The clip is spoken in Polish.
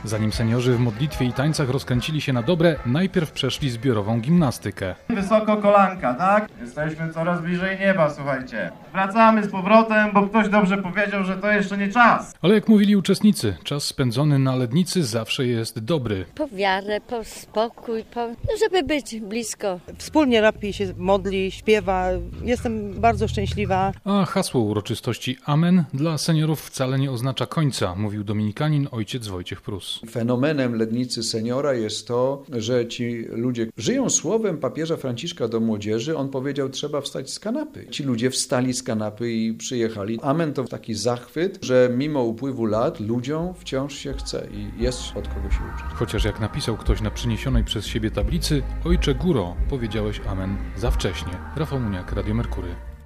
Zanim seniorzy w modlitwie i tańcach rozkręcili się na dobre, najpierw przeszli zbiorową gimnastykę. Wysoko kolanka, tak? Jesteśmy coraz bliżej nieba, słuchajcie. Wracamy z powrotem, bo ktoś dobrze powiedział, że to jeszcze nie czas. Ale jak mówili uczestnicy, czas spędzony na Lednicy zawsze jest dobry. Po wiarę, po spokój, żeby być blisko. Wspólnie lepiej się modli, śpiewa. Jestem bardzo szczęśliwa. A hasło uroczystości Amen dla seniorów wcale nie oznacza końca, mówił dominikanin ojciec Wojciech Prus. Fenomenem Lednicy Seniora jest to, że ci ludzie żyją słowem papieża Franciszka do młodzieży. On powiedział, trzeba wstać z kanapy. Ci ludzie wstali z kanapy i przyjechali. Amen to taki zachwyt, że mimo upływu lat ludziom wciąż się chce i jest od kogo się uczyć. Chociaż jak napisał ktoś na przyniesionej przez siebie tablicy, Ojcze Góro, powiedziałeś Amen za wcześnie. Rafał Muniak, Radio Merkury.